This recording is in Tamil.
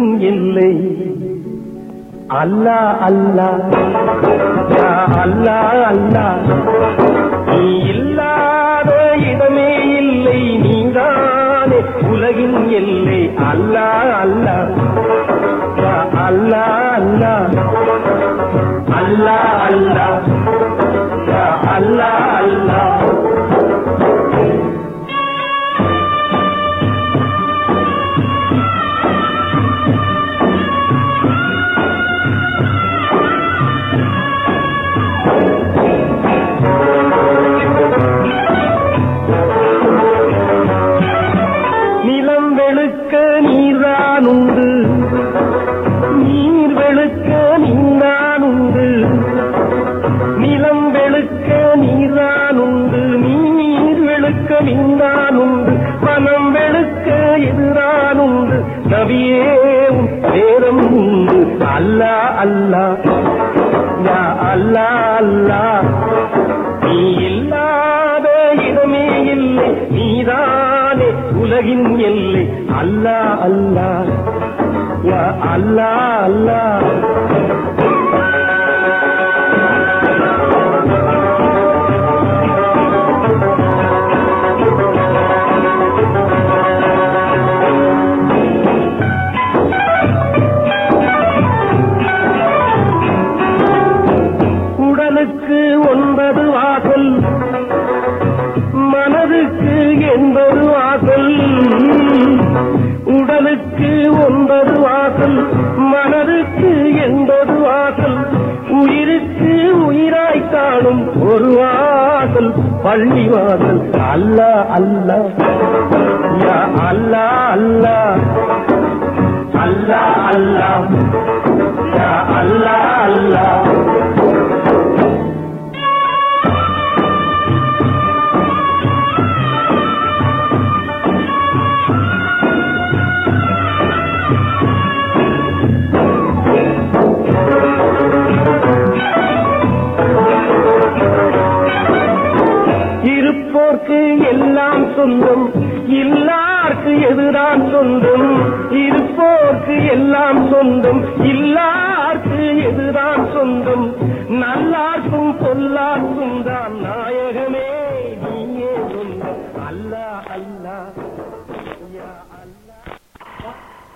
உலகின் எல்லை அல்லாஹ் அல்லாஹ் யா அல்லாஹ் அல்லாஹ் நீ இல்லாத இடமே இல்லை நீதானே உலகின் எல்லை அல்லாஹ் அல்லாஹ் யா அல்லாஹ் அல்லாஹ் அல்லாஹ் அல்லாஹ் யா அல்லாஹ் அல்லாஹ் நீரானுண்டு நீர் வெளுக்க நீரானுண்டு நிலம் வெளுக்க நீரானுண்டு நீர் வெளுக்க நீரானுண்டு வனம் வெளுக்க எதிரானுண்டு நபியேவும் நேரம் உண்டு அல்லாஹ் அல்லாஹ் யா அல்லாஹ் அல்லாஹ் நீ இல்லாத இடமே இல்லை நீதானே உலகின் எல்லை அல்லாஹ் அல்லாஹ் யா அல்லாஹ் அல்லாஹ் உடலுக்கு 9 வாசல் மனதுக்கு 80 வாசல் உடலுக்கு 9 வாசல் மனதுக்கு 80 வாசல் உயிருக்கு உயிராய் காணும் ஒரு வாசல் பள்ளி வாசல் அல்லாஹ் அல்லாஹ் யா அல்லாஹ் அல்லாஹ் அல்லாஹ் அல்லாஹ் யா அல்லாஹ் அல்லாஹ் இருப்போர்க்கு எல்லாம் சொந்தம் இல்லார்க்கு எதுதான் சொந்தம் இருப்போர்க்கு எல்லாம் சொந்தம் இல்லார்க்கு எதுதான் சொந்தம் நல்லார்க்கும் பொல்லார்க்கும் தான் நாயகமே நீயே சொந்தம் அல்லாஹ் அல்லாஹ் யா அல்லாஹ்